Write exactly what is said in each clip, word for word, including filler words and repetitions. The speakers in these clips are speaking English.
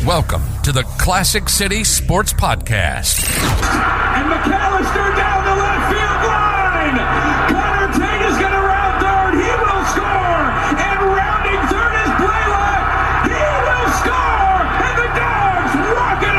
Welcome to the Classic City Sports Podcast. And McAllister down the left field line. Connor Tate is going to round third. He will score. And rounding third is Blaylock. He will score. And the Dogs walk it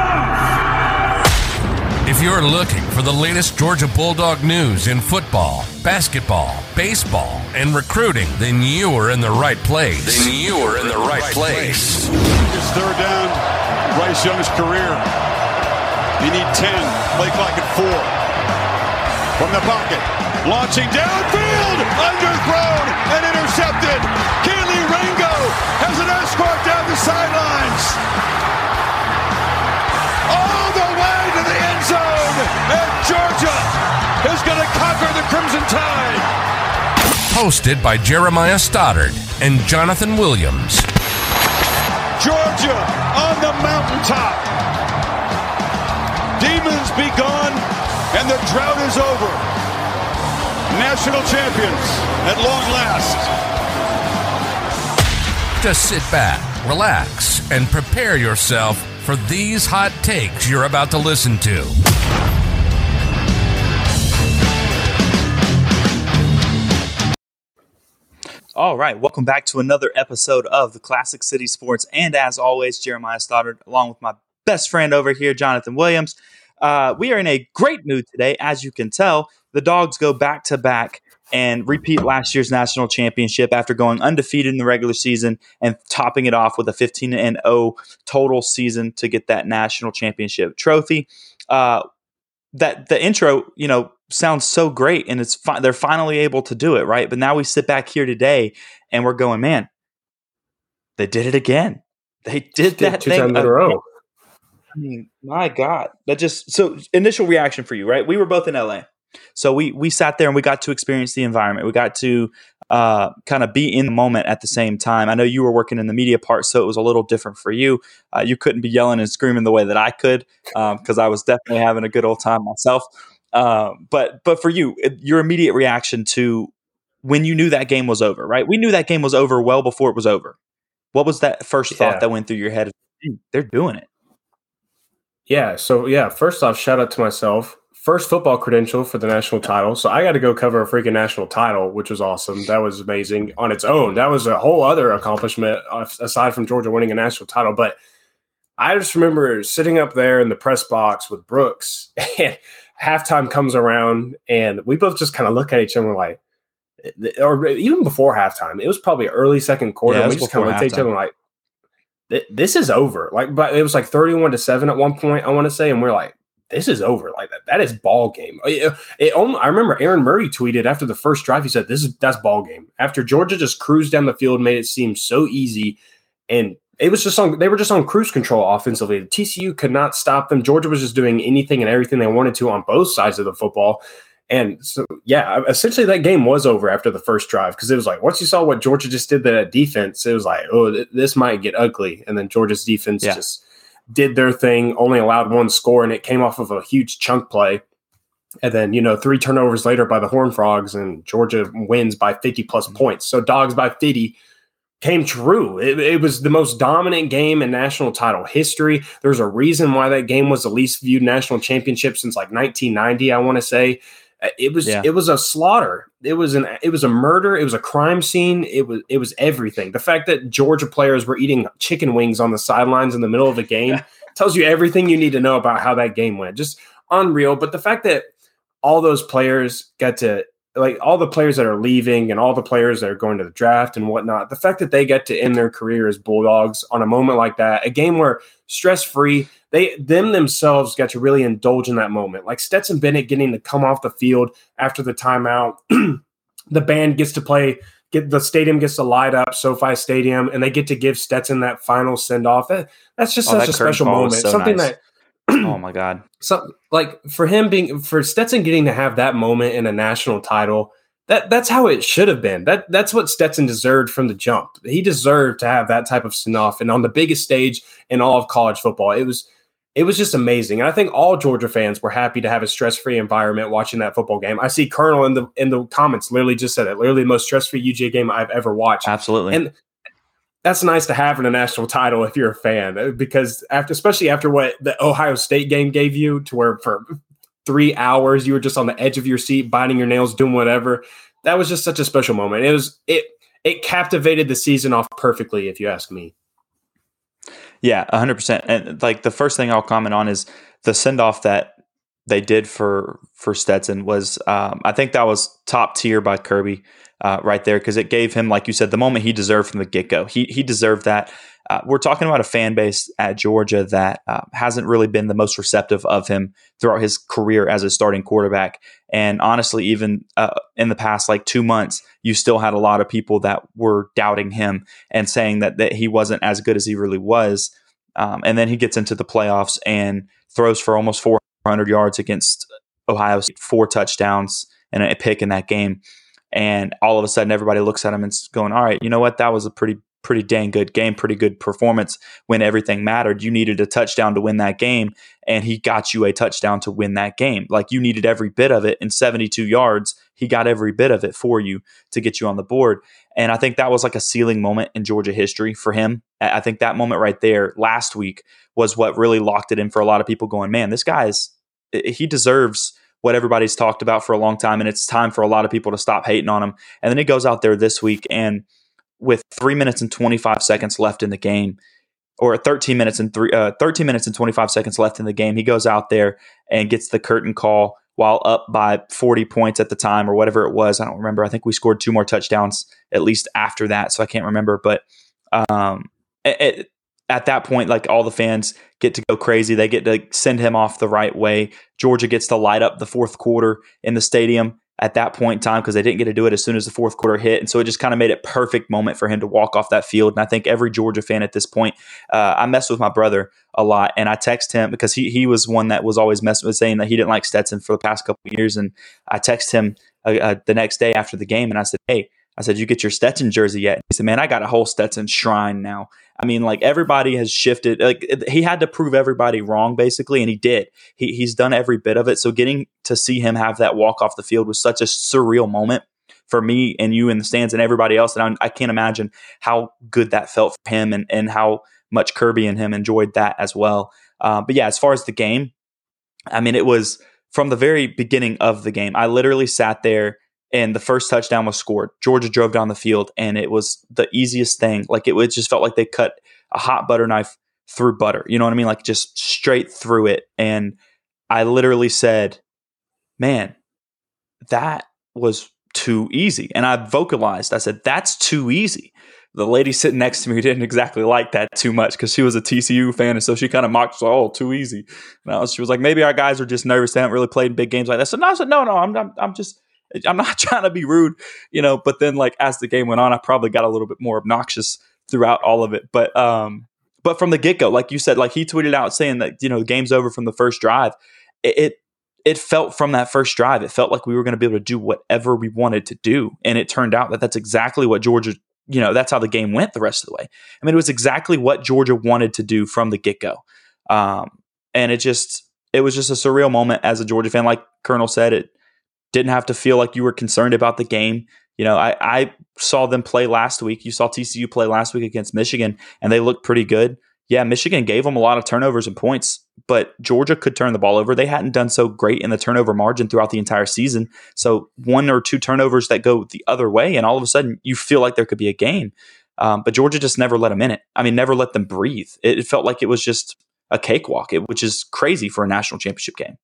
off. If you're looking for the latest Georgia Bulldog news in football, basketball, baseball, and recruiting, then you are in the right place. Then you are in the right place. It's third down. Bryce Young's career. You need ten. Play clock at four. From the pocket. Launching downfield. Underthrown and intercepted. Keely Ringo has an escort down the sidelines. All the way to the end zone. And Georgia is going to conquer the Crimson Tide. Hosted by Jeremiah Stoddard and Jonathan Williams. Georgia on the mountaintop. Demons be gone, and the drought is over. National champions at long last. Just sit back, relax, and prepare yourself for these hot takes you're about to listen to. All right, welcome back to another episode of the Classic City Sports, and as always, Jeremiah Stoddard, along with my best friend over here, Jonathan Williams. Uh, we are in a great mood today, as you can tell. The Dogs go back-to-back and repeat last year's national championship after going undefeated in the regular season and topping it off with a fifteen and oh total season to get that national championship trophy. Uh, that the intro, you know, sounds so great, and it's fi- they're finally able to do it, right? But now we sit back here today, and we're going, man, they did it again. They did that two thing times in a row. I mean, my God, that just so initial reaction for you, right? We were both in L A, so we we sat there and we got to experience the environment. We got to uh, kind of be in the moment at the same time. I know you were working in the media part, so it was a little different for you. Uh, you couldn't be yelling and screaming the way that I could because um, I was definitely having a good old time myself. Uh, but but for you, your immediate reaction to when you knew that game was over, right? We knew that game was over well before it was over. What was that first thought Yeah. that went through your head? They're doing it. Yeah. So, yeah, first off, shout out to myself. First football credential for the national title. So I got to go cover a freaking national title, which was awesome. That was amazing on its own. That was a whole other accomplishment aside from Georgia winning a national title. But I just remember sitting up there in the press box with Brooks, and halftime comes around, and we both just kind of look at each other like, or even before halftime, it was probably early second quarter. Yeah, and it we was just kind of before looked at each other like, "Th- this is over. Like, but it was like thirty-one to seven at one point, I want to say. And we're like, this is over. Like that, that is ball game. It, it, I remember Aaron Murray tweeted after the first drive, he said, this is, that's ball game. After Georgia just cruised down the field, made it seem so easy. And it was just on, they were just on cruise control offensively. T C U could not stop them. Georgia was just doing anything and everything they wanted to on both sides of the football. And so, yeah, essentially that game was over after the first drive because it was like, once you saw what Georgia just did that defense, it was like, oh, th- this might get ugly. And then Georgia's defense Yeah. just did their thing, only allowed one score, and it came off of a huge chunk play. And then, you know, three turnovers later by the Horned Frogs, and Georgia wins by fifty plus points. So Dogs by fifty came true. It, it was the most dominant game in national title history. There's a reason why that game was the least viewed national championship since like nineteen ninety, I want to say. It was Yeah. it was a slaughter. It was an it was a murder. It was a crime scene. It was it was everything. The fact that Georgia players were eating chicken wings on the sidelines in the middle of a game tells you everything you need to know about how that game went. Just unreal. But the fact that all those players got to, like all the players that are leaving and all the players that are going to the draft and whatnot, the fact that they get to end their career as Bulldogs on a moment like that, a game where stress-free, they them themselves got to really indulge in that moment. Like Stetson Bennett getting to come off the field after the timeout, the band gets to play, get the stadium gets to light up, SoFi Stadium, and they get to give Stetson that final send-off. That, that's just Oh, such that a special curtain call was moment. so Something nice. that Oh my God. So, like for him being for Stetson getting to have that moment in a national title, that that's how it should have been. That that's what Stetson deserved from the jump. He deserved to have that type of send-off, and on the biggest stage in all of college football, it was it was just amazing. And I think all Georgia fans were happy to have a stress-free environment watching that football game. I see Colonel in the in the comments literally just said it. Literally the most stress-free U G A game I've ever watched. Absolutely. And that's nice to have in a national title if you're a fan, because after, especially after what the Ohio State game gave you, to where for three hours you were just on the edge of your seat, biting your nails, doing whatever. That was just such a special moment. It was it it captivated the season off perfectly, if you ask me. Yeah, one hundred percent. And like the first thing I'll comment on is the send off that they did for for Stetson was, um, I think that was top tier by Kirby uh, right there, because it gave him, like you said, the moment he deserved from the get go. He he deserved that. Uh, we're talking about a fan base at Georgia that uh, hasn't really been the most receptive of him throughout his career as a starting quarterback. And honestly, even uh, in the past like two months, you still had a lot of people that were doubting him and saying that, that he wasn't as good as he really was. Um, and then he gets into the playoffs and throws for almost four hundred yards against Ohio State, four touchdowns and a pick in that game. And all of a sudden, everybody looks at him and going, all right, you know what? That was a pretty pretty dang good game, pretty good performance when everything mattered. You needed a touchdown to win that game, and he got you a touchdown to win that game. Like, you needed every bit of it in seventy-two yards. He got every bit of it for you to get you on the board. And I think that was like a ceiling moment in Georgia history for him. I think that moment right there last week was what really locked it in for a lot of people going, man, this guy is, he deserves what everybody's talked about for a long time. And it's time for a lot of people to stop hating on him. And then he goes out there this week, and with three minutes and twenty-five seconds left in the game, or thirteen minutes and three, uh, thirteen minutes and twenty-five seconds left in the game, he goes out there and gets the curtain call while up by forty points at the time, or whatever it was. I don't remember. I think we scored two more touchdowns at least after that, so I can't remember. But um, it, it, at that point, like, all the fans get to go crazy. They get to send him off the right way. Georgia gets to light up the fourth quarter in the stadium at that point in time, because they didn't get to do it as soon as the fourth quarter hit. And so it just kind of made it perfect moment for him to walk off that field. And I think every Georgia fan at this point, uh, I mess with my brother a lot, and I text him because he he was one that was always messing with, saying that he didn't like Stetson for the past couple of years. And I text him uh, uh, the next day after the game, and I said, hey, I said, you get your Stetson jersey yet? He said, man, I got a whole Stetson shrine now. I mean, like, everybody has shifted. Like, he had to prove everybody wrong, basically, and he did. He he's done every bit of it. So getting to see him have that walk off the field was such a surreal moment for me and you in the stands and everybody else. And I, I can't imagine how good that felt for him, and, and how much Kirby and him enjoyed that as well. Uh, but yeah, as far as the game, I mean, it was from the very beginning of the game. I literally sat there, and the first touchdown was scored. Georgia drove down the field, and it was the easiest thing. Like, it, it just felt like they cut a hot butter knife through butter. You know what I mean? Like, just straight through it. And I literally said, man, that was too easy. And I vocalized, I said, that's too easy. The lady sitting next to me didn't exactly like that too much, because she was a T C U fan, and so she kind of mocked, oh, too easy. And I was, she was like, maybe our guys are just nervous. They haven't really played in big games like that. So no, I said, no, no, I'm, I'm, I'm just... I'm not trying to be rude, you know, but then, like, as the game went on, I probably got a little bit more obnoxious throughout all of it. But, um, but from the get go, like you said, like, he tweeted out saying that, you know, the game's over from the first drive. It, it, it felt from that first drive, it felt like we were going to be able to do whatever we wanted to do. And it turned out that that's exactly what Georgia, you know, that's how the game went the rest of the way. I mean, it was exactly what Georgia wanted to do from the get go. Um, and it just, it was just a surreal moment as a Georgia fan. Like Colonel said, it didn't have to feel like you were concerned about the game. You know, I, I saw them play last week. You saw T C U play last week against Michigan, and they looked pretty good. Yeah, Michigan gave them a lot of turnovers and points, but Georgia could turn the ball over. They hadn't done so great in the turnover margin throughout the entire season. So one or two turnovers that go the other way, and all of a sudden you feel like there could be a game. Um, but Georgia just never let them in it. I mean, never let them breathe. It, it felt like it was just a cakewalk, it, which is crazy for a national championship game.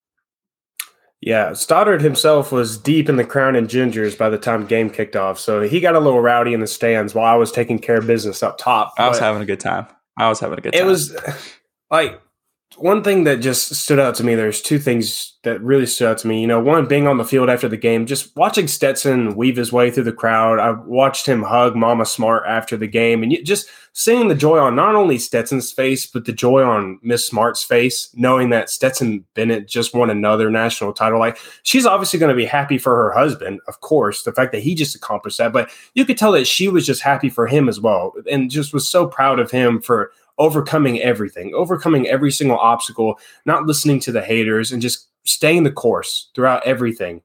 Yeah, Stoddard himself was deep in the Crown and Gingers by the time game kicked off, so he got a little rowdy in the stands while I was taking care of business up top. I was having a good time. I was having a good time. It was like one thing that just stood out to me. There's two things that really stood out to me. You know, one, being on the field after the game, just watching Stetson weave his way through the crowd. I watched him hug Mama Smart after the game, and you, just seeing the joy on not only Stetson's face, but the joy on Miss Smart's face, knowing that Stetson Bennett just won another national title. Like, she's obviously going to be happy for her husband, of course, the fact that he just accomplished that. But you could tell that she was just happy for him as well, and just was so proud of him for overcoming everything, overcoming every single obstacle, not listening to the haters, and just staying the course throughout everything.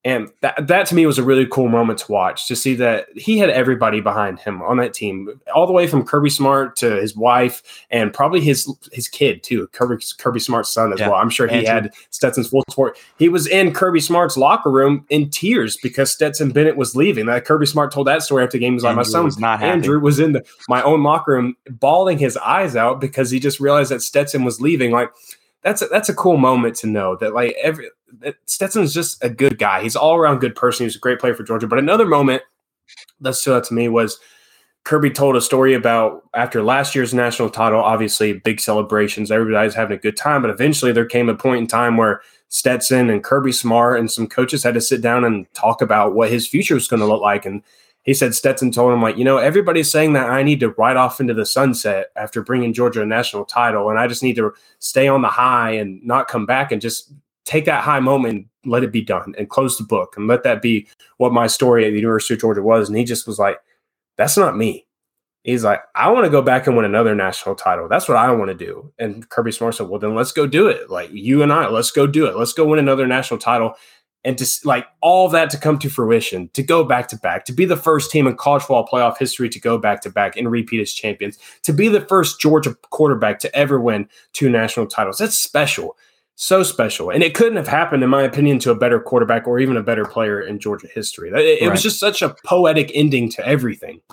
And that, that to me was a really cool moment to watch, to see that he had everybody behind him on that team, all the way from Kirby Smart to his wife and probably his his kid too, Kirby, Kirby Smart's son as yeah. well. I'm sure he Andrew. had Stetson's full support. He was in Kirby Smart's locker room in tears because Stetson Bennett was leaving. That Kirby Smart told that story after the game. He was Andrew like, my son was not happy. Andrew was in the, my own locker room bawling his eyes out because he just realized that Stetson was leaving. Like, that's a, that's a cool moment to know that, like, every Stetson's just a good guy. He's all around good person. He's a great player for Georgia. But another moment that stood out to me was Kirby told a story about after last year's national title, obviously big celebrations. Everybody's having a good time. But eventually there came a point in time where Stetson and Kirby Smart and some coaches had to sit down and talk about what his future was going to look like. And he said Stetson told him, like, you know, everybody's saying that I need to ride off into the sunset after bringing Georgia a national title. And I just need to stay on the high and not come back and just take that high moment, let it be done, and close the book, and let that be what my story at the University of Georgia was. And he just was like, that's not me. He's like, I want to go back and win another national title. That's what I want to do. And Kirby Smart said, well, then let's go do it. Like, you and I, let's go do it. Let's go win another national title. And to like all that to come to fruition, to go back to back, to be the first team in college football playoff history to go back to back and repeat as champions, to be the first Georgia quarterback to ever win two national titles. That's special. So special. And it couldn't have happened, in my opinion, to a better quarterback or even a better player in Georgia history. It, it right. was just such a poetic ending to everything.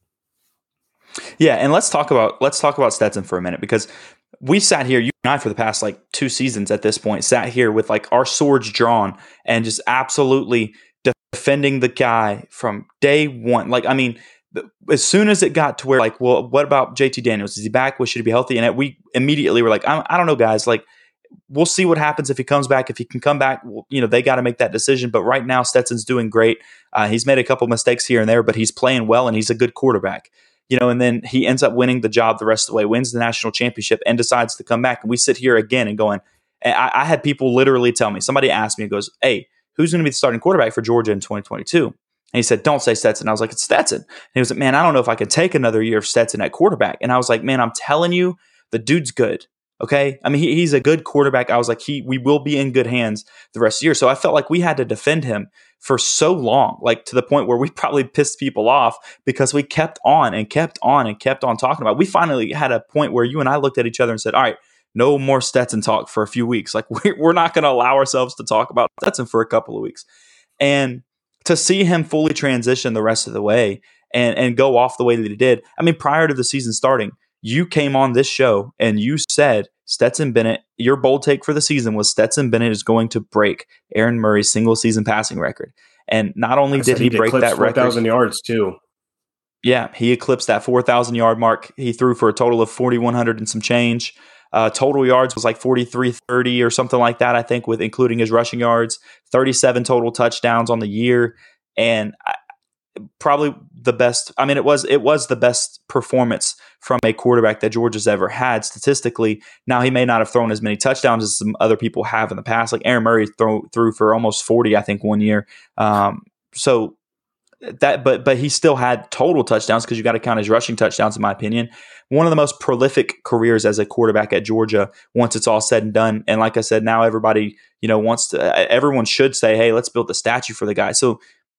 Yeah, and let's talk about let's talk about Stetson for a minute, because we sat here, you and I, for the past like two seasons at this point, sat here with like our swords drawn and just absolutely defending the guy from day one. Like, I mean, as soon as it got to where like, well, what about J T Daniels? Is he back? Well, should he be healthy? And we immediately were like, I, I don't know, guys. Like, we'll see what happens if he comes back. If he can come back, well, you know, they got to make that decision. But right now, Stetson's doing great. Uh, he's made a couple mistakes here and there, but he's playing well and he's a good quarterback. You know, and then he ends up winning the job the rest of the way, wins the national championship, and decides to come back. And we sit here again and going, and I, I had people literally tell me, somebody asked me, it goes, hey, who's going to be the starting quarterback for Georgia in twenty twenty-two? And he said, don't say Stetson. I was like, it's Stetson. And he was like, man, I don't know if I can take another year of Stetson at quarterback. And I was like, man, I'm telling you, the dude's good. Okay. I mean, he, he's a good quarterback. I was like, he, we will be in good hands the rest of the year. So I felt like we had to defend him for so long, like to the point where we probably pissed people off because we kept on and kept on and kept on talking about it. We finally had a point where you and I looked at each other and said, all right, no more Stetson talk for a few weeks. Like, we're not going to allow ourselves to talk about Stetson for a couple of weeks. And to see him fully transition the rest of the way and, and go off the way that he did. I mean, prior to the season starting, you came on this show and you said Stetson Bennett, your bold take for the season was Stetson Bennett is going to break Aaron Murray's single season passing record. And not only did he break that record, four thousand yards too. Yeah, he eclipsed that four thousand yard mark. He threw for a total of forty-one hundred and some change. Uh, total yards was like forty-three thirty or something like that, I think, with including his rushing yards. thirty-seven total touchdowns on the year. And I, probably the best. I mean, it was it was the best performance from a quarterback that Georgia's ever had statistically. Now, he may not have thrown as many touchdowns as some other people have in the past. Like Aaron Murray throw, threw for almost forty, I think, one year. Um, so that, but but he still had total touchdowns because you got to count his rushing touchdowns, in my opinion. One of the most prolific careers as a quarterback at Georgia once it's all said and done. And like I said, now everybody, you know, wants to. Everyone should say, hey, let's build the statue for the guy. So,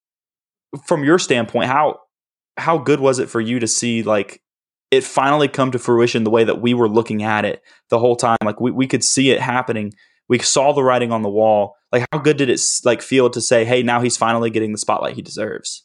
from your standpoint, how how good was it for you to see like it finally come to fruition the way that we were looking at it the whole time? Like we, we could see it happening. We saw the writing on the wall. Like, how good did it like feel to say, hey, now he's finally getting the spotlight he deserves?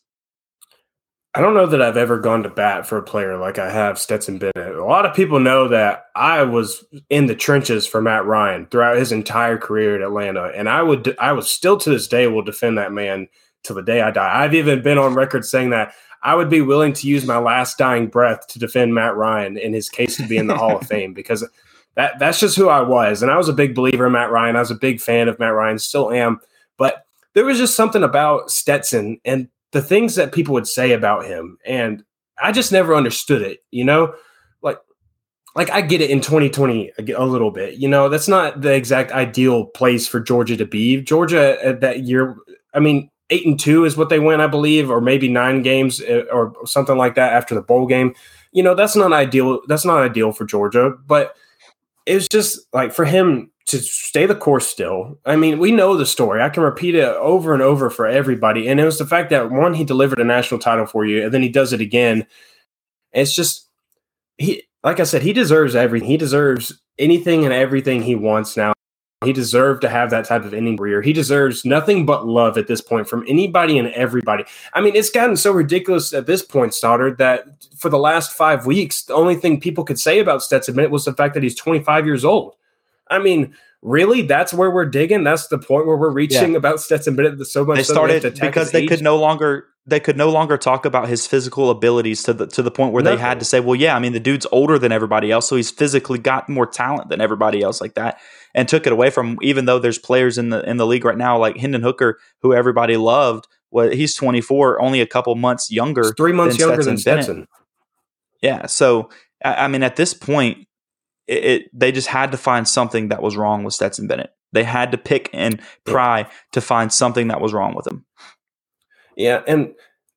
I don't know that I've ever gone to bat for a player like I have Stetson Bennett. A lot of people know that I was in the trenches for Matt Ryan throughout his entire career at Atlanta, and I would I was still to this day will defend that man till the day I die. I've even been on record saying that I would be willing to use my last dying breath to defend Matt Ryan in his case to be in the Hall of Fame, because that that's just who I was. And I was a big believer in Matt Ryan. I was a big fan of Matt Ryan, still am. But there was just something about Stetson and the things that people would say about him. And I just never understood it, you know, like, like I get it in twenty twenty a little bit, you know, that's not the exact ideal place for Georgia to be. Georgia at that year, I mean, eight and two is what they went, I believe, or maybe nine games or something like that after the bowl game. You know, that's not ideal. That's not ideal for Georgia, but it was just like for him to stay the course still. I mean, we know the story. I can repeat it over and over for everybody. And it was the fact that, one, he delivered a national title for you, and then he does it again. It's just, he, like I said, he deserves everything. He deserves anything and everything he wants now. He deserved to have that type of ending career. He deserves nothing but love at this point from anybody and everybody. I mean, it's gotten so ridiculous at this point, Stoddard, that for the last five weeks, the only thing people could say about Stetson Bennett was the fact that he's twenty-five years old. I mean, really? That's where we're digging? That's the point where we're reaching yeah. about Stetson Bennett so much. They so started they because they age. could no longer they could no longer talk about his physical abilities to the to the point where Nothing. they had to say, well, yeah, I mean, the dude's older than everybody else, so he's physically got more talent than everybody else like that, and took it away from him, even though there's players in the in the league right now like Hendon Hooker, who everybody loved. Well, he's twenty-four, only a couple months younger. It's three months than younger Stetson than Stetson. Bennett. Yeah, so I, I mean, at this point, It, it, they just had to find something that was wrong with Stetson Bennett. They had to pick and pry to find something that was wrong with him. Yeah, and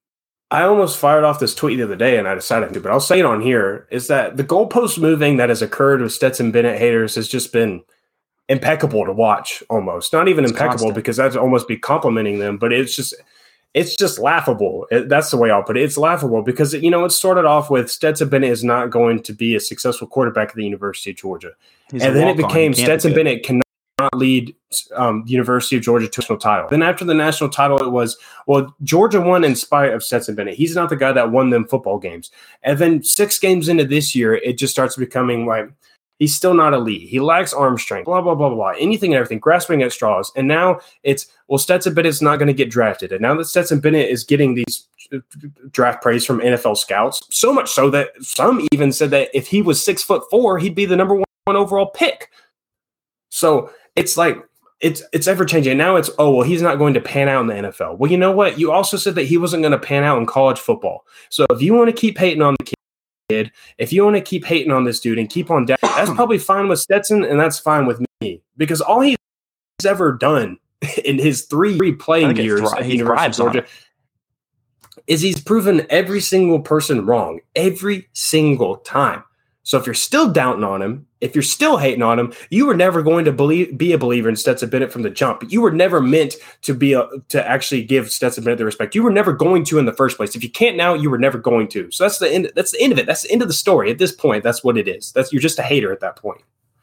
I almost fired off this tweet the other day, and I decided to, but I'll say it on here, is that the goalpost moving that has occurred with Stetson Bennett haters has just been impeccable to watch almost. Not even it's impeccable constant. Because that'd almost be complimenting them, but it's just it's just laughable. It, that's the way I'll put it. It's laughable because, you know, it started off with Stetson Bennett is not going to be a successful quarterback at the University of Georgia. He's and then it became Stetson Bennett cannot lead um, University of Georgia to a national title. Then after the national title, it was, well, Georgia won in spite of Stetson Bennett. He's not the guy that won them football games. And then six games into this year, it just starts becoming like, he's still not elite. He lacks arm strength, blah, blah, blah, blah, blah, anything and everything, grasping at straws. And now it's, well, Stetson Bennett's not going to get drafted. And now that Stetson Bennett is getting these draft praise from N F L scouts, so much so that some even said that if he was six foot four, he'd be the number one overall pick. So it's like, it's it's ever changing. Now it's, oh, well, he's not going to pan out in the N F L. Well, you know what? You also said that he wasn't going to pan out in college football. So if you want to keep hating on the kid, Kid. If you want to keep hating on this dude and keep on down, that's probably fine with Stetson, and that's fine with me because all he's ever done in his three playing years thri- at the University of Georgia is he's proven every single person wrong every single time. So if you're still doubting on him, if you're still hating on him, you were never going to believe, be a believer in Stetson Bennett from the jump. You were never meant to be a, to actually give Stetson Bennett the respect. You were never going to in the first place. If you can't now, you were never going to. So that's the end. That's the end of it. That's the end of the story. At this point, that's what it is. That's you're just a hater at that point.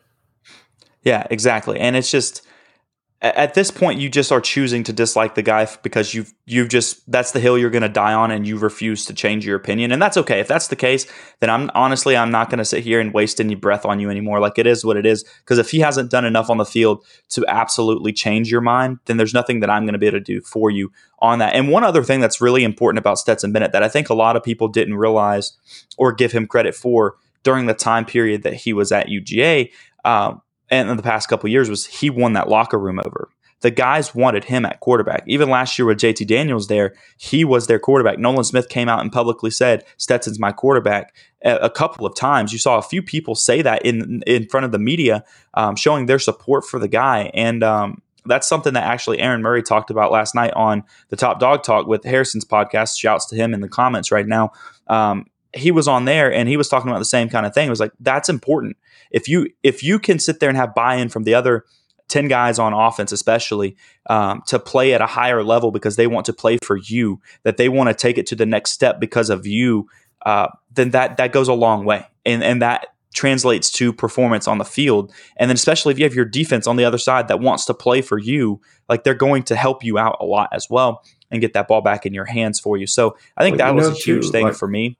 Yeah, exactly. And it's just at this point, you just are choosing to dislike the guy because you've you've just that's the hill you're going to die on, and you refuse to change your opinion, and that's okay. If that's the case, then I'm honestly I'm not going to sit here and waste any breath on you anymore. Like, it is what it is. Because if he hasn't done enough on the field to absolutely change your mind, then there's nothing that I'm going to be able to do for you on that. And one other thing that's really important about Stetson Bennett that I think a lot of people didn't realize or give him credit for during the time period that he was at U G A. Um, And in the past couple of years was he won that locker room over. The guys wanted him at quarterback. Even last year with J T Daniels there, he was their quarterback. Nolan Smith came out and publicly said, Stetson's my quarterback a, a couple of times. You saw a few people say that in in front of the media, um, showing their support for the guy. And um, that's something that actually Aaron Murray talked about last night on the Top Dog Talk with Harrison's podcast. Shouts to him in the comments right now. Um, he was on there and he was talking about the same kind of thing. It was like, that's important. If you if you can sit there and have buy-in from the other ten guys on offense, especially um, to play at a higher level because they want to play for you, that they want to take it to the next step because of you, uh, then that that goes a long way, and and that translates to performance on the field. And then especially if you have your defense on the other side that wants to play for you, like they're going to help you out a lot as well and get that ball back in your hands for you. So I think well, that was a huge too, thing like, for me.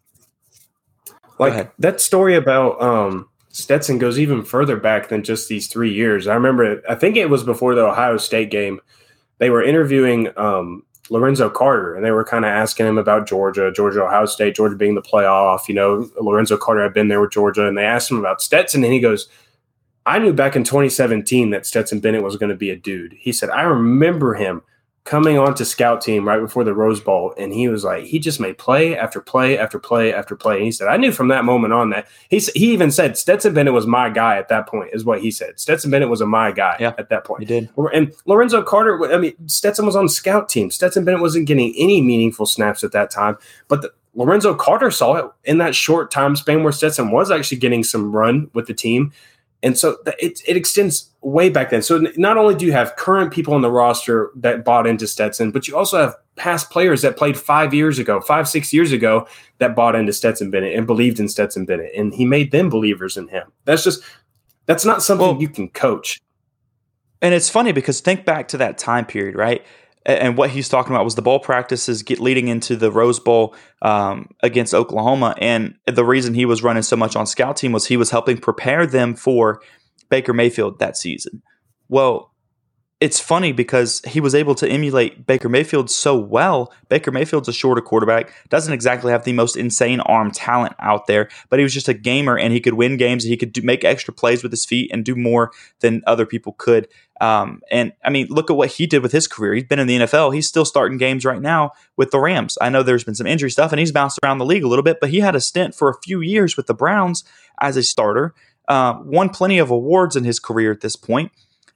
Like that story about um, Stetson goes even further back than just these three years. I remember, I think it was before the Ohio State game. They were interviewing um, Lorenzo Carter, and they were kind of asking him about Georgia, Georgia, Ohio State, Georgia being the playoff. You know, Lorenzo Carter had been there with Georgia, and they asked him about Stetson, and he goes, I knew back in twenty seventeen that Stetson Bennett was going to be a dude. He said, I remember him coming onto scout team right before the Rose Bowl, and he was like, he just made play after play after play after play. And he said, I knew from that moment on that he he even said Stetson Bennett was my guy at that point, is what he said. Stetson Bennett was a my guy yeah, at that point. He did. And Lorenzo Carter, I mean, Stetson was on the scout team. Stetson Bennett wasn't getting any meaningful snaps at that time, but the, Lorenzo Carter saw it in that short time span where Stetson was actually getting some run with the team. And so it, it extends way back then. So not only do you have current people on the roster that bought into Stetson, but you also have past players that played five years ago, five, six years ago that bought into Stetson Bennett and believed in Stetson Bennett. And he made them believers in him. That's just, that's not something well, you can coach. And it's funny because think back to that time period, right? And what he's talking about was the bowl practices get leading into the Rose Bowl um, against Oklahoma. And the reason he was running so much on scout team was he was helping prepare them for Baker Mayfield that season. Well, it's funny because he was able to emulate Baker Mayfield so well. Baker Mayfield's a shorter quarterback, doesn't exactly have the most insane arm talent out there, but he was just a gamer and he could win games. He could do, make extra plays with his feet and do more than other people could. Um, and I mean, look at what he did with his career. He's been in the N F L. He's still starting games right now with the Rams. I know there's been some injury stuff and he's bounced around the league a little bit, but he had a stint for a few years with the Browns as a starter, uh, won plenty of awards in his career at this point.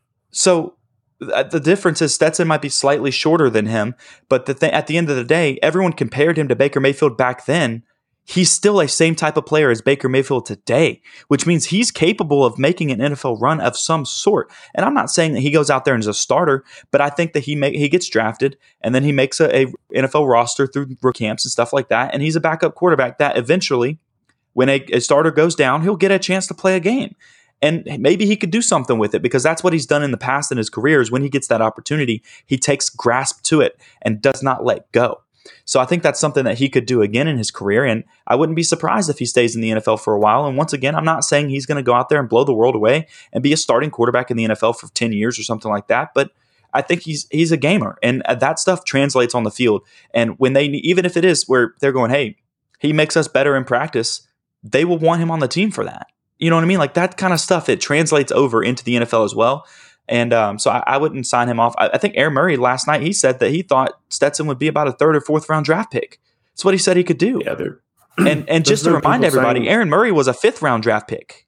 So th- the difference is Stetson might be slightly shorter than him, but the th- at the end of the day, everyone compared him to Baker Mayfield back then. He's still a same type of player as Baker Mayfield today, which means he's capable of making an N F L run of some sort. And I'm not saying that he goes out there and is a starter, but I think that he make, he gets drafted and then he makes a, a N F L roster through rookie camps and stuff like that. And he's a backup quarterback that eventually, when a, a starter goes down, he'll get a chance to play a game. And maybe he could do something with it because that's what he's done in the past in his career is when he gets that opportunity, he takes grasp to it and does not let go. So I think that's something that he could do again in his career, and I wouldn't be surprised if he stays in the N F L for a while. And once again, I'm not saying he's going to go out there and blow the world away and be a starting quarterback in the N F L for ten years or something like that, but I think he's he's a gamer, and that stuff translates on the field. And when they, even if it is where they're going, hey, he makes us better in practice, they will want him on the team for that. You know what I mean? Like that kind of stuff, it translates over into the N F L as well. And um, so I, I wouldn't sign him off. I, I think Aaron Murray last night, he said that he thought Stetson would be about a third or fourth round draft pick. That's what he said he could do. Yeah, and and just to remind everybody, saying, Aaron Murray was a fifth round draft pick.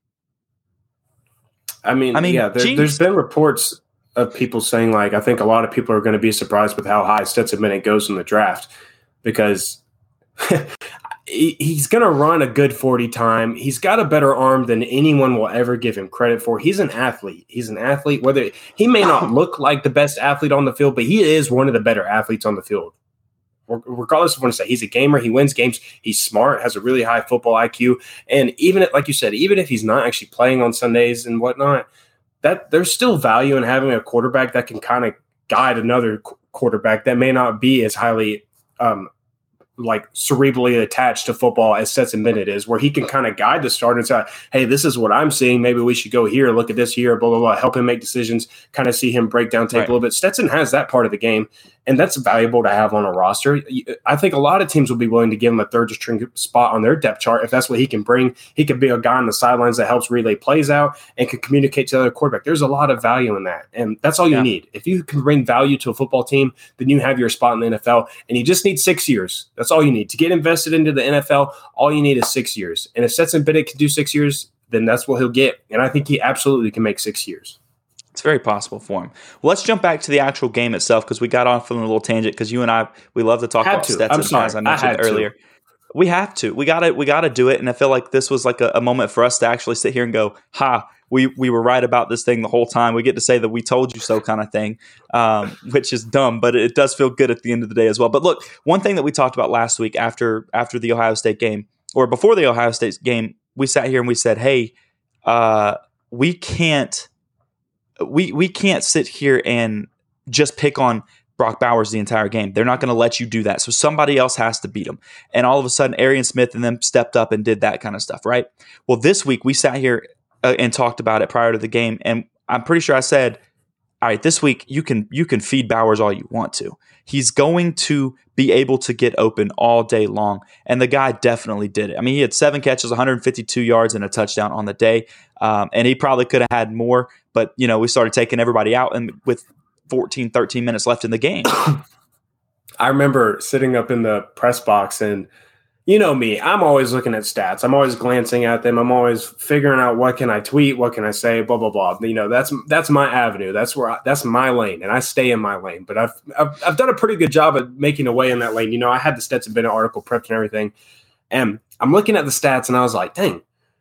I mean, I mean yeah, there, there's been reports of people saying, like, I think a lot of people are going to be surprised with how high Stetson Bennett goes in the draft because he's going to run a good forty time. He's got a better arm than anyone will ever give him credit for. He's an athlete. He's an athlete. Whether he may not look like the best athlete on the field, but he is one of the better athletes on the field. Regardless of what I say, he's a gamer. He wins games. He's smart, has a really high football I Q. And even if, like you said, even if he's not actually playing on Sundays and whatnot, that there's still value in having a quarterback that can kind of guide another qu- quarterback that may not be as highly um, like cerebrally attached to football as Stetson Bennett is, where he can kind of guide the starter and say, hey, this is what I'm seeing. Maybe we should go here, look at this here, blah, blah, blah, help him make decisions, kind of see him break down tape right. a little bit. Stetson has that part of the game, and that's valuable to have on a roster. I think a lot of teams will be willing to give him a third string spot on their depth chart if that's what he can bring. He could be a guy on the sidelines that helps relay plays out and can communicate to the other quarterback. There's a lot of value in that, and that's all you yeah. need. If you can bring value to a football team, then you have your spot in the N F L, and you just need six years. That's all you need. To get invested into the N F L, all you need is six years. And if Stetson Bennett can do six years, then that's what he'll get. And I think he absolutely can make six years. It's very possible for him. Well, let's jump back to the actual game itself because we got off on a little tangent because you and I, we love to talk had about to. Stetson, I'm sorry. as I mentioned I earlier. To. We have to. We got to We got to do it. And I feel like this was like a, a moment for us to actually sit here and go, ha, we, we were right about this thing the whole time. We get to say that we told you so kind of thing, um, which is dumb, but it does feel good at the end of the day as well. But look, one thing that we talked about last week after after the Ohio State game, or before the Ohio State game, we sat here and we said, hey, uh, we can't we we can't sit here and just pick on Brock Bowers the entire game. They're not going to let you do that. So somebody else has to beat him. And all of a sudden, Arian Smith and them stepped up and did that kind of stuff, right? Well, this week we sat here uh, and talked about it prior to the game, and I'm pretty sure I said, all right, this week you can you can feed Bowers all you want to. He's going to be able to get open all day long, and the guy definitely did it. I mean, he had seven catches, one hundred fifty-two yards, and a touchdown on the day, um, and he probably could have had more, but you know, we started taking everybody out, and with fourteen, thirteen minutes left in the game. I remember sitting up in the press box, and you know me, I'm always looking at stats. I'm always glancing at them. I'm always figuring out what can I tweet, what can I say, blah, blah, blah. You know, that's that's my avenue. That's where I, that's my lane, and I stay in my lane. But I've, I've I've done a pretty good job at making a way in that lane. You know, I had the Stetson Bennett article prepped and everything, and I'm looking at the stats, and I was like, dang,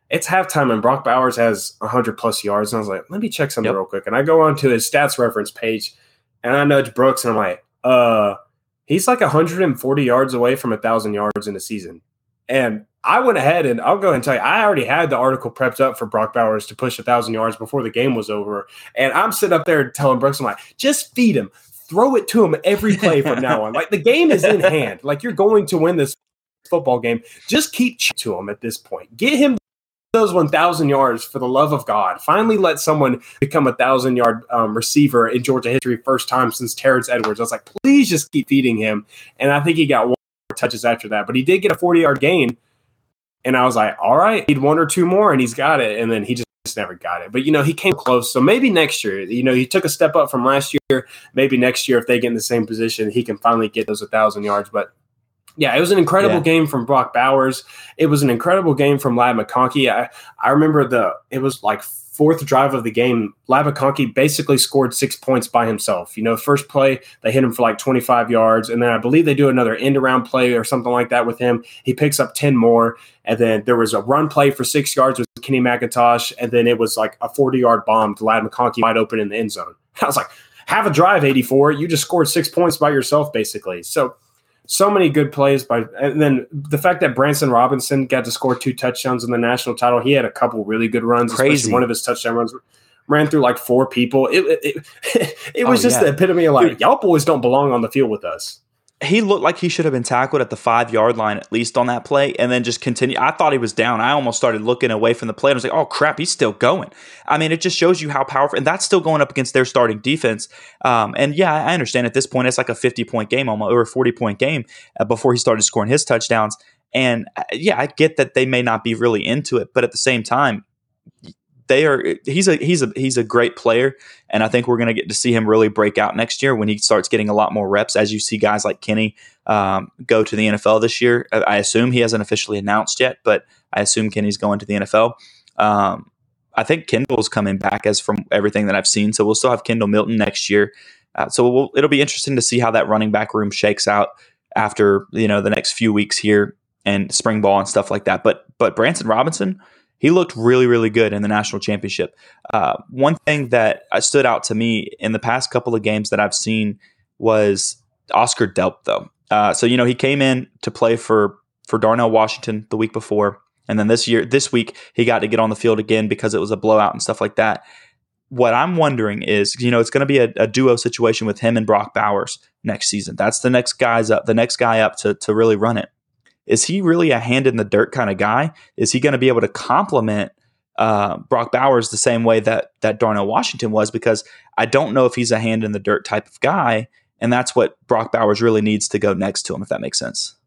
it's halftime and Brock Bowers has one hundred plus yards. And I was like, let me check something Yep. real quick. And I go on to his stats reference page and I nudge Brooks and I'm like, uh, he's like one hundred forty yards away from one thousand yards in a season. And I went ahead and I'll go ahead and tell you, I already had the article prepped up for Brock Bowers to push one thousand yards before the game was over. And I'm sitting up there telling Brooks, I'm like, just feed him. Throw it to him every play from now on. Like, the game is in hand. Like, you're going to win this football game. Just keep to him at this point. Get him those one thousand yards for the love of God. Finally let someone become a one thousand-yard um, receiver in Georgia history, first time since Terrence Edwards. I was like, please just keep feeding him. And I think he got one more touches after that. But he did get a forty-yard gain. And I was like, all right, need one or two more, and he's got it. And then he just never got it. But, you know, he came close. So maybe next year, you know, he took a step up from last year. Maybe next year, if they get in the same position, he can finally get those one thousand yards. But, yeah, it was an incredible yeah. game from Brock Bowers. It was an incredible game from Ladd McConkey. I, I remember the it was like fourth drive of the game. Ladd McConkey basically scored six points by himself. You know, first play, they hit him for like twenty-five yards. And then I believe they do another end-around play or something like that with him. He picks up ten more. And then there was a run play for six yards with Kenny McIntosh. And then it was like a forty-yard bomb to Ladd McConkey wide open in the end zone. I was like, have a drive, eighty-four. You just scored six points by yourself, basically. So, so many good plays. by, And then the fact that Branson Robinson got to score two touchdowns in the national title, he had a couple really good runs. Crazy. Especially one of his touchdown runs ran through like four people. It it, it, it was oh, just yeah. the epitome of like, y'all boys don't belong on the field with us. He looked like he should have been tackled at the five-yard line at least on that play and then just continue. I thought he was down. I almost started looking away from the play. I was like, oh, crap, he's still going. I mean, it just shows you how powerful – and that's still going up against their starting defense. Um, and, yeah, I understand at this point it's like a fifty-point game almost or a forty-point game uh, before he started scoring his touchdowns. And, uh, yeah, I get that they may not be really into it, but at the same time – They are. He's a he's a he's a great player, and I think we're going to get to see him really break out next year when he starts getting a lot more reps. As you see guys like Kenny um, go to the N F L this year, I assume he hasn't officially announced yet, but I assume Kenny's going to the N F L. Um, I think Kendall's coming back as from everything that I've seen, so we'll still have Kendall Milton next year. Uh, so we'll, it'll be interesting to see how that running back room shakes out after you know the next few weeks here and spring ball and stuff like that. But but Branson Robinson. He looked really, really good in the national championship. Uh, one thing that stood out to me in the past couple of games that I've seen was Oscar Delp, though. Uh, so, you know, he came in to play for, for Darnell Washington the week before. And then this year, this week, he got to get on the field again because it was a blowout and stuff like that. What I'm wondering is, you know, it's going to be a, a duo situation with him and Brock Bowers next season. That's the next guys up, the next guy up to to really run it. Is he really a hand in the dirt kind of guy? Is he going to be able to complement uh, Brock Bowers the same way that that Darnell Washington was? Because I don't know if he's a hand in the dirt type of guy, and that's what Brock Bowers really needs to go next to him, if that makes sense.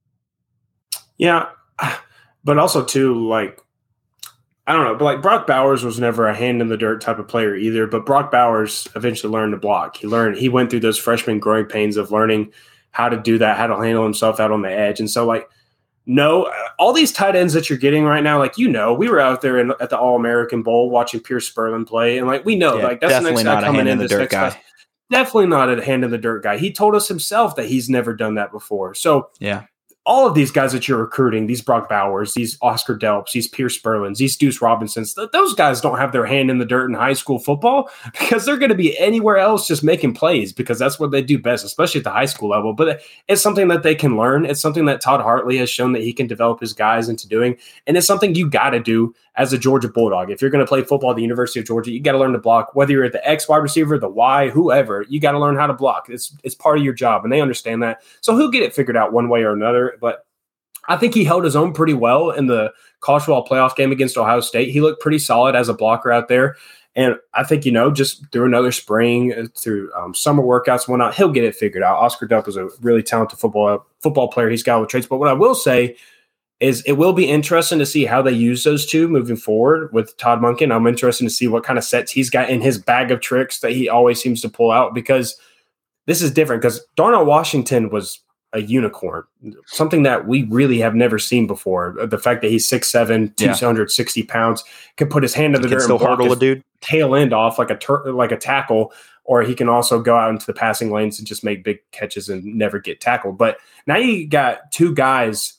Yeah, but also too, like, I don't know, but like Brock Bowers was never a hand in the dirt type of player either. But Brock Bowers eventually learned to block. He learned. He went through those freshman growing pains of learning how to do that, how to handle himself out on the edge. And so, like, no, all these tight ends that you're getting right now, like, you know, we were out there in, at the All-American Bowl watching Pierce Spurlin play, and, like, we know, yeah, like, that's the next guy coming in. This dirt next guy. guy. Definitely not a hand in the dirt guy. He told us himself that he's never done that before. So, yeah. all of these guys that you're recruiting, these Brock Bowers, these Oscar Delps, these Pierce Spurlins, these Deuce Robinsons, th- those guys don't have their hand in the dirt in high school football because they're going to be anywhere else just making plays because that's what they do best, especially at the high school level. But it's something that they can learn. It's something that Todd Hartley has shown that he can develop his guys into doing. And it's something you got to do as a Georgia Bulldog. If you're going to play football at the University of Georgia, you got to learn to block. Whether you're at the X wide receiver, the Y, whoever, you got to learn how to block. It's, it's part of your job, and they understand that. So he'll get it figured out one way or another. But I think he held his own pretty well in the college football playoff game against Ohio State. He looked pretty solid as a blocker out there. And I think, you know, just through another spring, through um, summer workouts and whatnot, he'll get it figured out. Oscar Delp is a really talented football football player. He's got all the traits. But what I will say is it will be interesting to see how they use those two moving forward with Todd Monken. I'm interested to see what kind of sets he's got in his bag of tricks that he always seems to pull out, because this is different, because Darnell Washington was a unicorn, something that we really have never seen before. The fact that he's six seven, two hundred sixty yeah. pounds, can put his hand in the dirt still and hurdle a dude, tail end off like a tur- like a tackle, or he can also go out into the passing lanes and just make big catches and never get tackled. But now you got two guys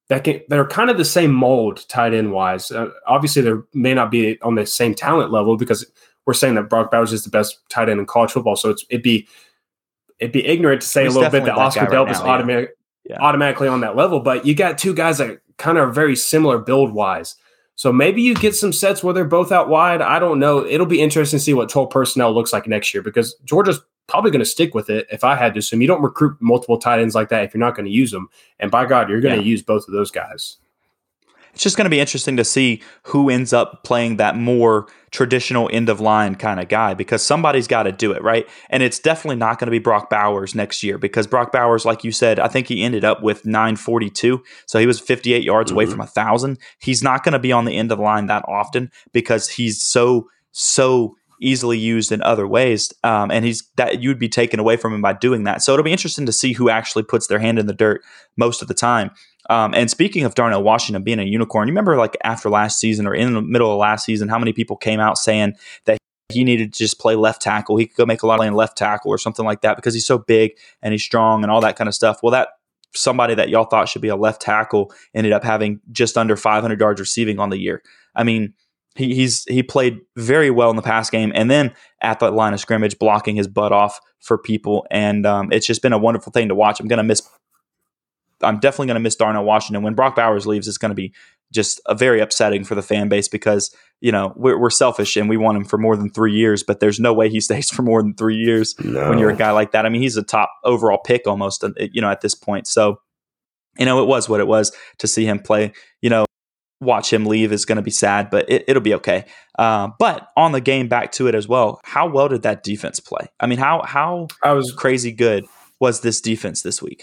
that can that are kind of the same mold tight end wise. Uh, obviously, they may not be on the same talent level because we're saying that Brock Bowers is the best tight end in college football. So it's, it'd be it'd be ignorant to say He's a little bit that, that Oscar right Delp is now, automatic, yeah. Yeah. automatically on that level. But you got two guys that kind of are very similar build wise. So maybe you get some sets where they're both out wide. I don't know. It'll be interesting to see what twelve personnel looks like next year because Georgia's probably going to stick with it. If I had to assume, you don't recruit multiple tight ends like that if you're not going to use them. And by God, you're going to yeah. use both of those guys. It's just going to be interesting to see who ends up playing that more traditional end of line kind of guy because somebody's got to do it, right? And it's definitely not going to be Brock Bowers next year because Brock Bowers, like you said, I think he ended up with nine forty-two. So he was fifty-eight yards mm-hmm. away from one thousand. He's not going to be on the end of the line that often because he's so, so easily used in other ways. Um, and he's that you'd be taken away from him by doing that. So it'll be interesting to see who actually puts their hand in the dirt most of the time. Um, and speaking of Darnell Washington being a unicorn, you remember like after last season or in the middle of last season, how many people came out saying that he needed to just play left tackle. He could go make a lot of playing left tackle or something like that because he's so big and he's strong and all that kind of stuff. Well, that somebody that y'all thought should be a left tackle ended up having just under five hundred yards receiving on the year. I mean, he, he's he played very well in the pass game and then at the line of scrimmage blocking his butt off for people. And um, it's just been a wonderful thing to watch. I'm going to miss I'm definitely going to miss Darnell Washington. When Brock Bowers leaves, it's going to be just a very upsetting for the fan base because, you know, we're, we're selfish and we want him for more than three years, but there's no way he stays for more than three years no. when you're a guy like that. I mean, he's a top overall pick almost, you know, at this point. So, you know, it was what it was to see him play, you know, watch him leave is going to be sad, but it, it'll be okay. Uh, but on the game, back to it as well, how well did that defense play? I mean, how, how I was crazy good was this defense this week?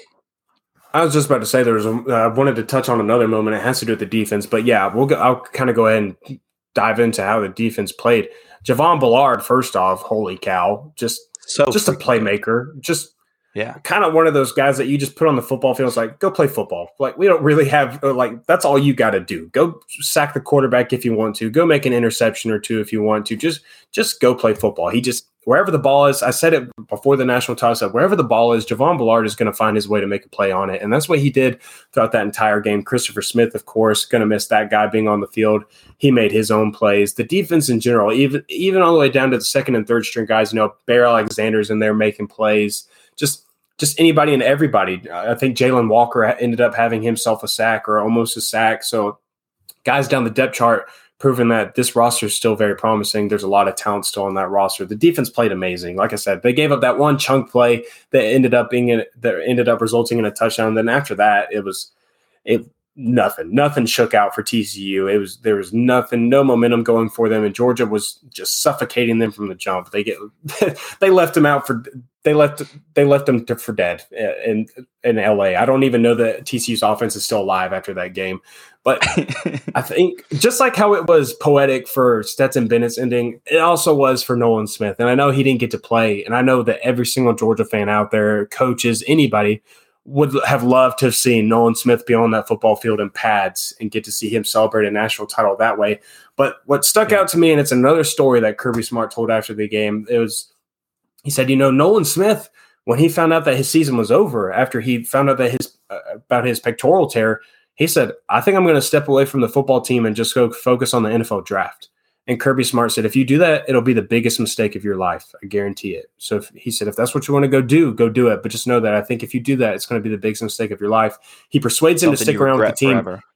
I was just about to say there was. A, I wanted to touch on another moment. It has to do with the defense, but yeah, we'll. Go, I'll kind of go ahead and dive into how the defense played. Javon Ballard, first off, holy cow, just so just a playmaker, just yeah, kind of one of those guys that you just put on the football field. It's like, go play football. Like we don't really have like that's all you got to do. Go sack the quarterback if you want to. Go make an interception or two if you want to. Just just go play football. He just. Wherever the ball is, I said it before the national title, said wherever the ball is, Javon Ballard is going to find his way to make a play on it. And that's what he did throughout that entire game. Christopher Smith, of course, going to miss that guy being on the field. He made his own plays. The defense in general, even even all the way down to the second and third string guys, you know, Bear Alexander's in there making plays. Just just anybody and everybody. I think Jalen Walker ended up having himself a sack or almost a sack. So guys down the depth chart, proving that this roster is still very promising. There's a lot of talent still on that roster. The defense played amazing. Like I said, they gave up that one chunk play that ended up being in, that ended up resulting in a touchdown. Then after that, it was it nothing. Nothing shook out for T C U. It was there was nothing, no momentum going for them, and Georgia was just suffocating them from the jump. They get they left them out for they left they left them to, for dead in in L A. I don't even know that T C U's offense is still alive after that game. But I think just like how it was poetic for Stetson Bennett's ending, it also was for Nolan Smith. And I know he didn't get to play. And I know that every single Georgia fan out there, coaches, anybody, would have loved to have seen Nolan Smith be on that football field in pads and get to see him celebrate a national title that way. But what stuck out to me, and it's another story that Kirby Smart told after the game, it was he said, you know, Nolan Smith, when he found out that his season was over, after he found out that his uh, about his pectoral tear, he said, I think I'm going to step away from the football team and just go focus on the N F L draft. And Kirby Smart said, if you do that, it'll be the biggest mistake of your life. I guarantee it. So if, he said, if that's what you want to go do, go do it. But just know that I think if you do that, it's going to be the biggest mistake of your life. He persuades Something him to stick around with the team. Forever.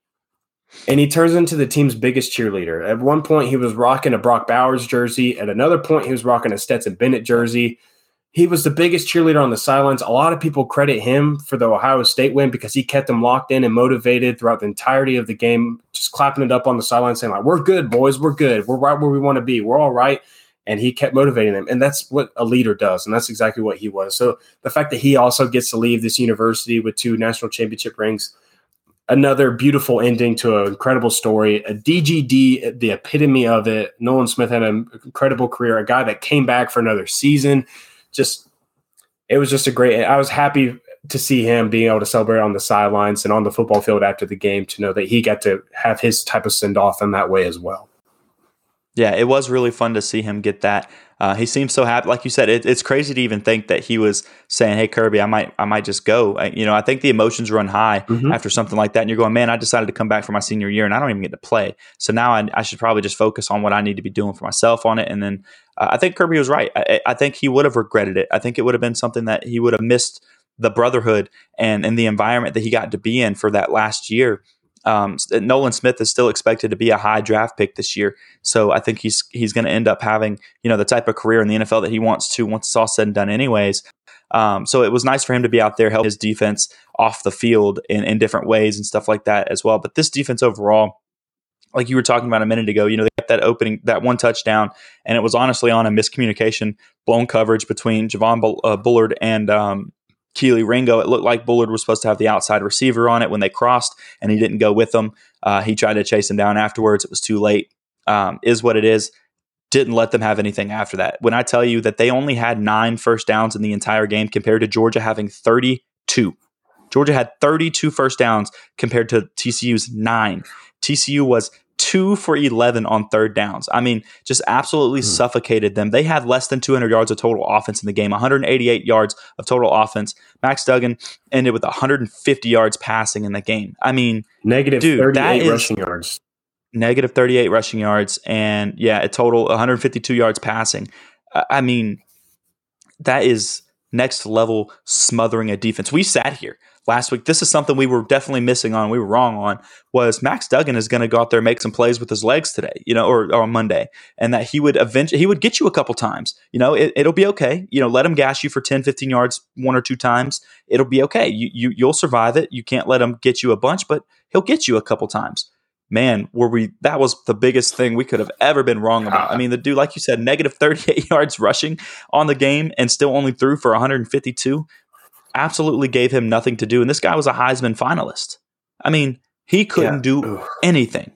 And he turns into the team's biggest cheerleader. At one point, he was rocking a Brock Bowers jersey. At another point, he was rocking a Stetson Bennett jersey. He was the biggest cheerleader on the sidelines. A lot of people credit him for the Ohio State win because he kept them locked in and motivated throughout the entirety of the game, just clapping it up on the sideline, saying, like, we're good, boys. We're good. We're right where we want to be. We're all right. And he kept motivating them. And that's what a leader does. And that's exactly what he was. So the fact that he also gets to leave this university with two national championship rings, another beautiful ending to an incredible story, a D G D, the epitome of it. Nolan Smith had an incredible career, a guy that came back for another season. Just, it was just a great, I was happy to see him being able to celebrate on the sidelines and on the football field after the game, to know that he got to have his type of send off in that way as well. Yeah, it was really fun to see him get that. Uh, he seems so happy. Like you said, it, it's crazy to even think that he was saying, "Hey, Kirby, I might, I might just go." I, you know, I think the emotions run high mm-hmm. after something like that, and you're going, "Man, I decided to come back for my senior year, and I don't even get to play. So now I, I should probably just focus on what I need to be doing for myself on it." And then uh, I think Kirby was right. I, I think he would have regretted it. I think it would have been something that he would have missed the brotherhood and and the environment that he got to be in for that last year. Um, Nolan Smith is still expected to be a high draft pick this year, so I think he's he's going to end up having, you know, the type of career in the N F L that he wants to once it's all said and done anyways. Um, so it was nice for him to be out there, help his defense off the field in, in different ways and stuff like that as well. But this defense overall, like you were talking about a minute ago, you know, they got that opening, that one touchdown, and it was honestly on a miscommunication, blown coverage between Javon Bull, uh, Bullard and um, Keely Ringo. It looked like Bullard was supposed to have the outside receiver on it when they crossed, and he didn't go with them. Uh, he tried to chase him down afterwards. It was too late. Um, is what it is. Didn't let them have anything after that. When I tell you that they only had nine first downs in the entire game compared to Georgia having thirty-two. Georgia had thirty-two first downs compared to T C U's nine. T C U was two for eleven on third downs. I mean, just absolutely mm. suffocated them. They had less than two hundred yards of total offense in the game, one hundred eighty-eight yards of total offense. Max Duggan ended with one hundred fifty yards passing in the game. I mean, negative dude, thirty-eight rushing yards. Negative thirty-eight rushing yards. And yeah, a total one hundred fifty-two yards passing. I mean, that is next level smothering a defense. We sat here last week. This is something we were definitely missing on. We were wrong on was Max Duggan is going to go out there and make some plays with his legs today, you know, or, or on Monday, and that he would eventually, he would get you a couple times, you know, it, it'll be okay. You know, let him gash you for ten, fifteen yards, one or two times. It'll be okay. You, you, you'll survive it. You can't let him get you a bunch, but he'll get you a couple times. Man, were we, that was the biggest thing we could have ever been wrong about. I mean, the dude, like you said, negative thirty-eight yards rushing on the game and still only threw for one hundred fifty-two. Absolutely gave him nothing to do. And this guy was a Heisman finalist. I mean, he couldn't yeah. do anything.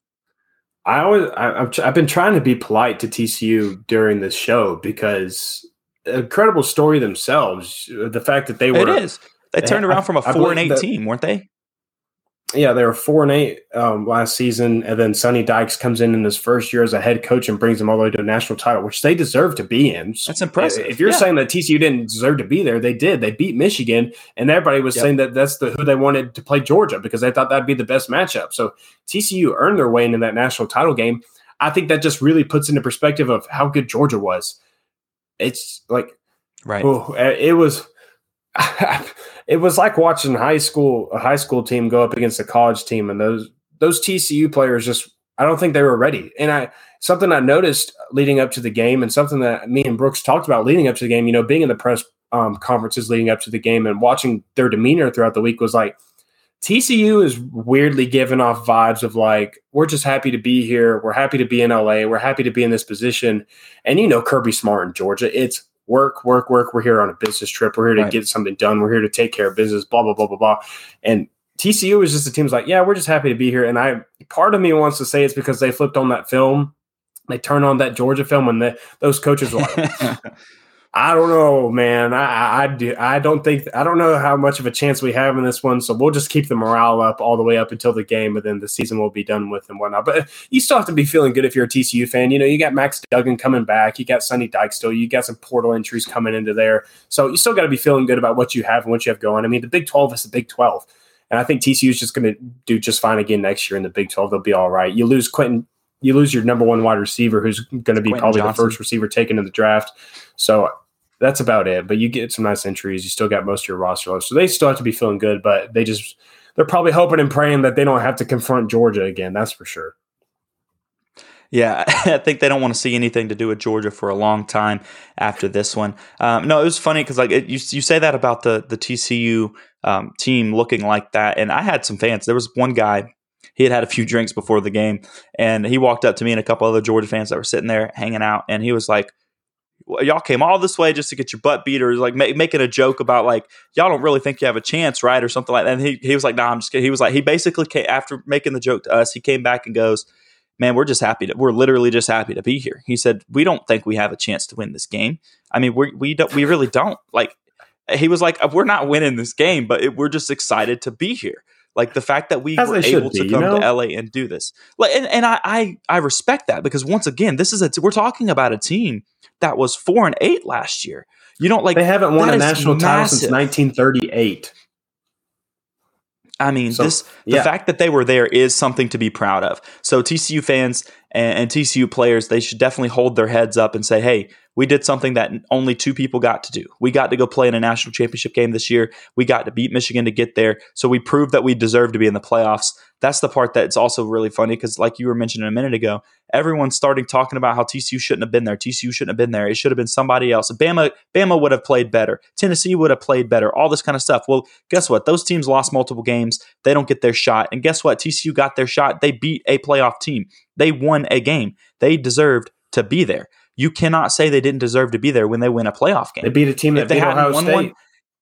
I always, I, I've, I've been trying to be polite to T C U during this show because incredible story themselves. The fact that they were, it is. They turned around from a four and eight team, weren't they? Yeah, they were four and eight um, last season, and then Sonny Dykes comes in in his first year as a head coach and brings them all the way to a national title, which they deserve to be in. That's impressive. If you're yeah. saying that T C U didn't deserve to be there, they did. They beat Michigan, and everybody was yep. saying that that's the who they wanted to play Georgia because they thought that'd be the best matchup. So T C U earned their way into that national title game. I think that just really puts into perspective of how good Georgia was. It's like, right? Oh, it was. It was like watching high school a high school team go up against a college team, and those those T C U players just I don't think they were ready. And I something I noticed leading up to the game, and something that me and Brooks talked about leading up to the game, you know, being in the press um, conferences leading up to the game and watching their demeanor throughout the week was like T C U is weirdly giving off vibes of like we're just happy to be here, we're happy to be in L A, we're happy to be in this position, and you know Kirby Smart in Georgia, it's work, work, work. We're here on a business trip. We're here to right. get something done. We're here to take care of business, blah, blah, blah, blah, blah. And T C U is just a team's like, yeah, we're just happy to be here. And I, part of me wants to say it's because they flipped on that film. They turned on that Georgia film and the, those coaches were like, I don't know, man. I, I, do, I don't think, I don't know how much of a chance we have in this one. So we'll just keep the morale up all the way up until the game, and then the season will be done with and whatnot. But you still have to be feeling good if you're a T C U fan. You know, you got Max Duggan coming back. You got Sonny Dykes still. You got some portal entries coming into there. So you still got to be feeling good about what you have and what you have going. I mean, the Big twelve is the Big twelve. And I think T C U is just going to do just fine again next year in the Big twelve. They'll be all right. You lose Quentin. You lose your number one wide receiver, who's going to be Quentin probably Johnson. The first receiver taken in the draft. So that's about it. But you get some nice entries. You still got most of your roster low. So they still have to be feeling good, but they just they're probably hoping and praying that they don't have to confront Georgia again. That's for sure. Yeah, I think they don't want to see anything to do with Georgia for a long time after this one. Um, no, it was funny because like it, you you say that about the the T C U um, team looking like that, and I had some fans. There was one guy. He had had a few drinks before the game, and he walked up to me and a couple other Georgia fans that were sitting there hanging out, and he was like, y'all came all this way just to get your butt beat, or like make, making a joke about like, y'all don't really think you have a chance, right? Or something like that. And he, he was like, nah, I'm just kidding. He was like, he basically came, after making the joke to us, he came back and goes, man, we're just happy to, we're literally just happy to be here. He said, we don't think we have a chance to win this game. I mean, we we don't, we really don't. Like, he was like, we're not winning this game, but it, we're just excited to be here. Like the fact that we As were they should able to be, come you know? to L A and do this, like, and, and I, I I respect that because once again, this is a we're talking about a team that was four and eight last year. You don't like They haven't won that a is national title since massive. nineteen thirty-eight. I mean, So, this yeah. the fact that they were there is something to be proud of. So T C U fans and, and T C U players, they should definitely hold their heads up and say, hey, we did something that only two people got to do. We got to go play in a national championship game this year. We got to beat Michigan to get there. So we proved that we deserve to be in the playoffs. That's the part that's also really funny because like you were mentioning a minute ago, everyone's starting talking about how T C U shouldn't have been there. T C U shouldn't have been there. It should have been somebody else. Bama, Bama would have played better. Tennessee would have played better. All this kind of stuff. Well, guess what? Those teams lost multiple games. They don't get their shot. And guess what? T C U got their shot. They beat a playoff team. They won a game. They deserved to be there. You cannot say they didn't deserve to be there when they win a playoff game. They beat a team that If they beat hadn't Ohio won State. one-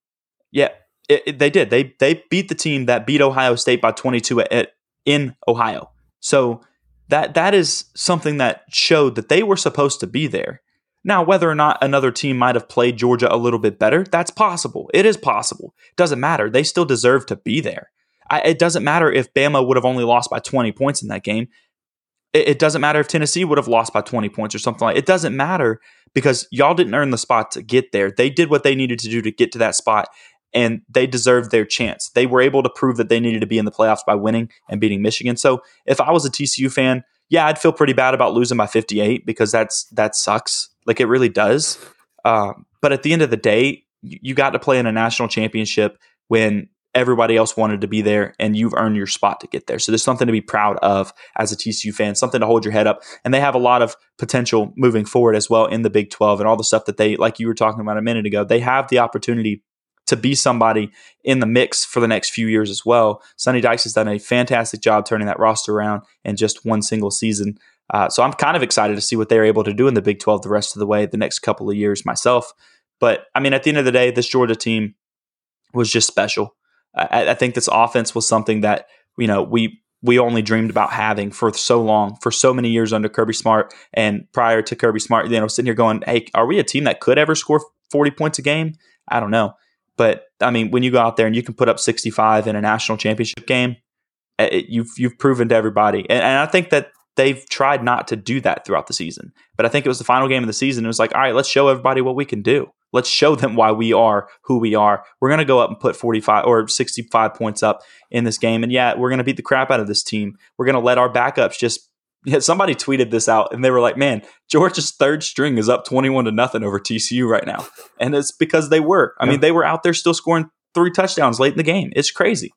Yeah, it, it- they did. They they beat the team that beat Ohio State by twenty-two at, at, in Ohio. So that that is something that showed that they were supposed to be there. Now, whether or not another team might have played Georgia a little bit better, that's possible. It is possible. It doesn't matter. They still deserve to be there. I, it doesn't matter if Bama would have only lost by twenty points in that game. It, it doesn't matter if Tennessee would have lost by twenty points or something like that. It doesn't matter because y'all didn't earn the spot to get there. They did what they needed to do to get to that spot, and they deserved their chance. They were able to prove that they needed to be in the playoffs by winning and beating Michigan. So if I was a T C U fan, yeah, I'd feel pretty bad about losing by fifty-eight because that's that sucks. Like it really does. Uh, but at the end of the day, you, you got to play in a national championship when everybody else wanted to be there and you've earned your spot to get there. So there's something to be proud of as a T C U fan, something to hold your head up. And they have a lot of potential moving forward as well in the Big twelve and all the stuff that they, like you were talking about a minute ago, they have the opportunity to be somebody in the mix for the next few years as well. Sonny Dykes has done a fantastic job turning that roster around in just one single season. Uh, so I'm kind of excited to see what they're able to do in the Big twelve the rest of the way, the next couple of years myself. But I mean, at the end of the day, this Georgia team was just special. I, I think this offense was something that, you know, we we only dreamed about having for so long, for so many years under Kirby Smart. And prior to Kirby Smart, you know, sitting here going, hey, are we a team that could ever score forty points a game? I don't know. But I mean, when you go out there and you can put up sixty-five in a national championship game, it, you've you've proven to everybody. And, and I think that they've tried not to do that throughout the season. But I think it was the final game of the season. It was like, all right, let's show everybody what we can do. Let's show them why we are who we are. We're going to go up and put forty-five or sixty-five points up in this game. And yeah, we're going to beat the crap out of this team. We're going to let our backups just yeah, somebody tweeted this out and they were like, man, Georgia's third string is up twenty-one to nothing over T C U right now. And it's because they were. I yeah. mean, they were out there still scoring three touchdowns late in the game. It's crazy.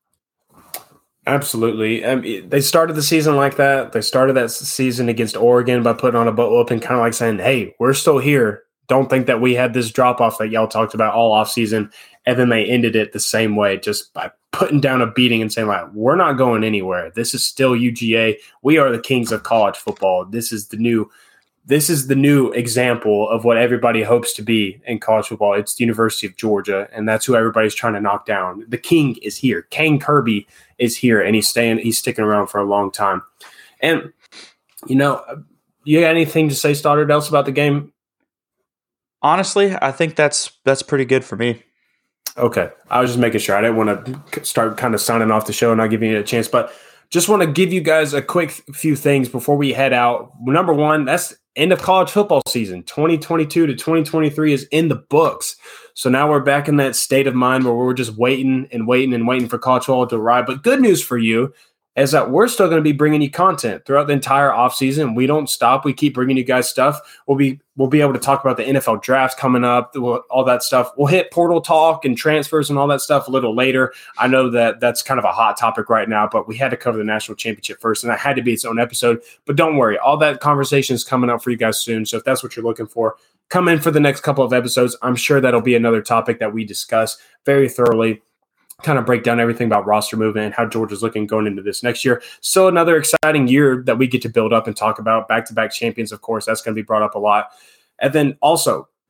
Absolutely. I mean, they started the season like that. They started that season against Oregon by putting on a butt whooping, kind of like saying, hey, we're still here. Don't think that we had this drop-off that y'all talked about all offseason. And then they ended it the same way, just by putting down a beating and saying, like, we're not going anywhere. This is still U G A. We are the kings of college football. This is the new this is the new example of what everybody hopes to be in college football. It's the University of Georgia, and that's who everybody's trying to knock down. The king is here. Kane Kirby is here, and he's staying. He's sticking around for a long time. And, you know, you got anything to say, Stoddard, else about the game? Honestly, I think that's that's pretty good for me. Okay. I was just making sure. I didn't want to start kind of signing off the show and not giving you a chance, but just want to give you guys a quick few things before we head out. Number one, that's end of college football season. twenty twenty-two to twenty twenty-three is in the books. So now we're back in that state of mind where we're just waiting and waiting and waiting for college football to arrive. But good news for you is that we're still going to be bringing you content throughout the entire offseason. We don't stop. We keep bringing you guys stuff. We'll be we'll be able to talk about the N F L draft coming up, all that stuff. We'll hit portal talk and transfers and all that stuff a little later. I know that that's kind of a hot topic right now, but we had to cover the national championship first, and that had to be its own episode. But don't worry, all that conversation is coming up for you guys soon. So if that's what you're looking for, come in for the next couple of episodes. I'm sure that'll be another topic that we discuss very thoroughly. Kind of break down everything about roster movement and how Georgia's looking going into this next year. Still another exciting year that we get to build up and talk about. Back-to-back champions, of course, that's going to be brought up a lot. And then also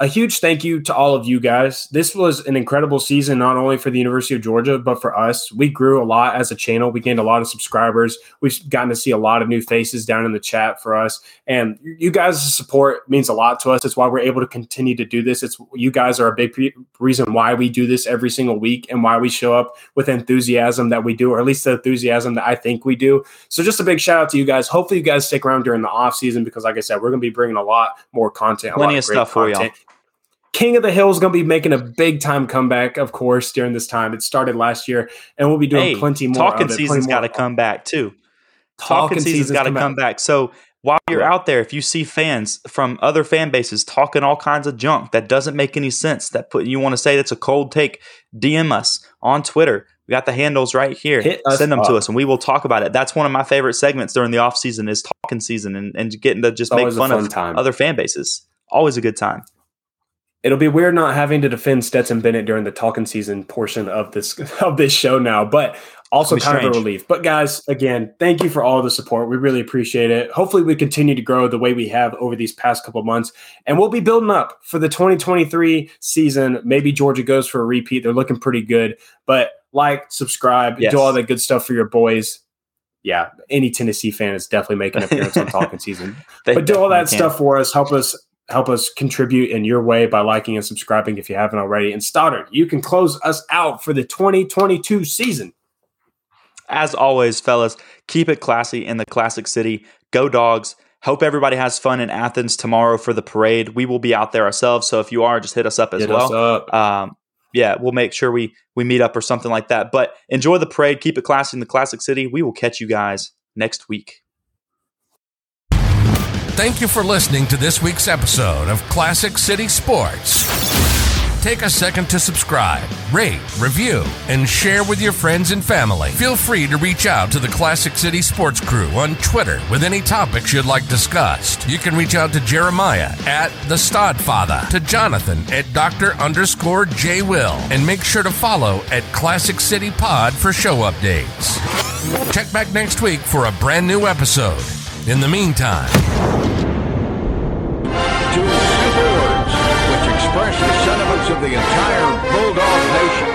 a huge thank you to all of you guys. This was an incredible season, not only for the University of Georgia, but for us. We grew a lot as a channel. We gained a lot of subscribers. We've gotten to see a lot of new faces down in the chat for us. And you guys' support means a lot to us. It's why we're able to continue to do this. It's you guys are a big pre- reason why we do this every single week and why we show up with enthusiasm that we do, or at least the enthusiasm that I think we do. So just a big shout out to you guys. Hopefully you guys stick around during the off season because, like I said, we're going to be bringing a lot more content. Plenty a lot of of great stuff content. for y'all. King of the Hill is going to be making a big time comeback, of course, during this time. It started last year, and we'll be doing hey, plenty more. Talking of it, season's got to come back too. Talking, talking season's got to come back. So while you're yeah. out there, if you see fans from other fan bases talking all kinds of junk that doesn't make any sense, that put you want to say that's a cold take, D M us on Twitter. We got the handles right here. Send them up. to us, and we will talk about it. That's one of my favorite segments during the off season is talking season and, and getting to just it's make fun, fun of time. other fan bases. Always a good time. It'll be weird not having to defend Stetson Bennett during the talking season portion of this of this show now, but also kind strange. of a relief. But guys, again, thank you for all the support. We really appreciate it. Hopefully we continue to grow the way we have over these past couple of months, and we'll be building up for the twenty twenty-three season. Maybe Georgia goes for a repeat. They're looking pretty good, but like, subscribe, yes. do all that good stuff for your boys. Yeah, any Tennessee fan is definitely making an appearance on talking season. But do all that can. stuff for us. Help us Help us contribute in your way by liking and subscribing if you haven't already. And Stoddard, you can close us out for the twenty twenty-two season. As always, fellas, keep it classy in the Classic City. Go Dogs. Hope everybody has fun in Athens tomorrow for the parade. We will be out there ourselves, so if you are, just hit us up as hit well. Us up. Um, yeah, we'll make sure we, we meet up or something like that. But enjoy the parade. Keep it classy in the Classic City. We will catch you guys next week. Thank you for listening to this week's episode of Classic City Sports. Take a second to subscribe, rate, review, and share with your friends and family. Feel free to reach out to the Classic City Sports crew on Twitter with any topics you'd like discussed. You can reach out to Jeremiah at the Stodfather, to Jonathan at Doctor underscore J Will, and make sure to follow at Classic City Pod for show updates. Check back next week for a brand new episode. In the meantime, two simple words which express the sentiments of the entire Bulldog Nation.